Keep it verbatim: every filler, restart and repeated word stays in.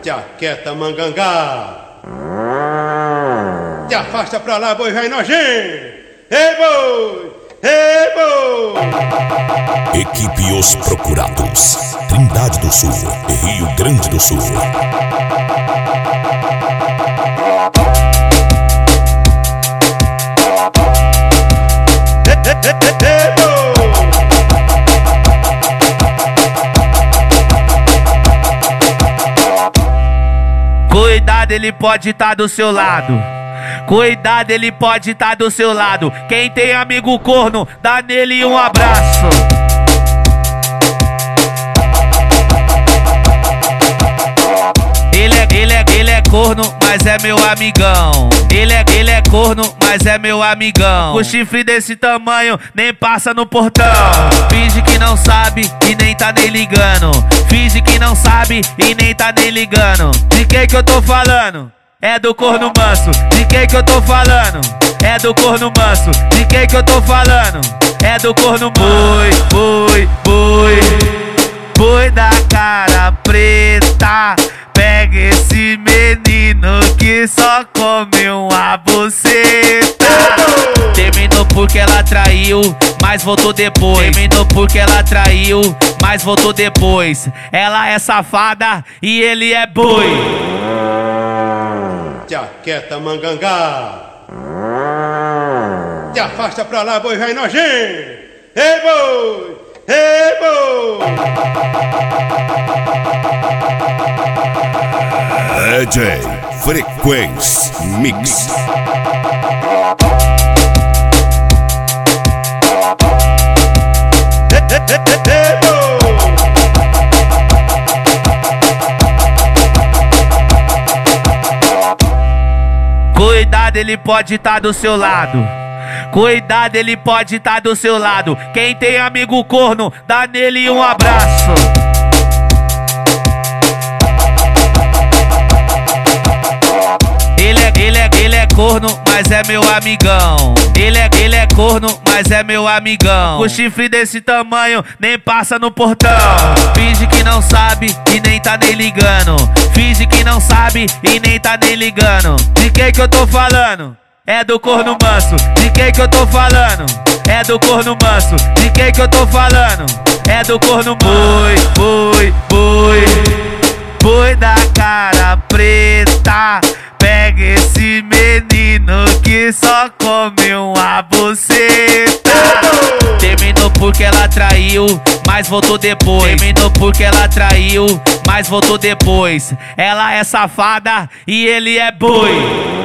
Jaqueta mangangá. Te afasta pra lá, boi vai nojento. Ei, boi! Ei, boi! Equipe Os Procurados, Trindade do Sul e Rio Grande do Sul. Cuidado, ele pode estar do seu lado. Cuidado, ele pode estar do seu lado. Quem tem amigo corno, dá nele um abraço. Ele é, ele é, ele é corno, mas é meu amigão. Ele é, ele é corno, mas é meu amigão. Com chifre desse tamanho, nem passa no portão. Finge que não sabe e nem tá nem ligando. Finge que não sabe e nem tá nem ligando. De quem que eu tô falando? É do corno manso. De quem que eu tô falando? É do corno manso. De quem que eu tô falando? É do corno manso. Boi, boi, boi, boi da cara preta. Pega esse menino que só come uma buceta. Terminou porque ela traiu, mas voltou depois. Terminou porque ela traiu, mas voltou depois. Ela é safada e ele é boi. Jaqueta mangangá. Te afasta pra lá, boi vai nojento. Ei, boi! Ei, boi! D J Frequência Mix. Cuidado, ele pode estar do seu lado. Cuidado, ele pode estar do seu lado. Quem tem amigo corno, dá nele um abraço. Ele é, ele é, ele é corno, mas é meu amigão. Ele é, ele é corno, mas é meu amigão. Com chifre desse tamanho, nem passa no portão. Finge que não sabe e nem tá nem ligando. Finge que não sabe e nem tá nem ligando. De quem que eu tô falando? É do corno manso. De quem que eu tô falando? É do corno manso. De quem que eu tô falando? É do corno boi, boi, boi, boi da cara preta. Pega esse menino que só come uma buceta. Terminou porque ela traiu, mas voltou depois. Terminou porque ela traiu, mas voltou depois. Ela é safada e ele é boi.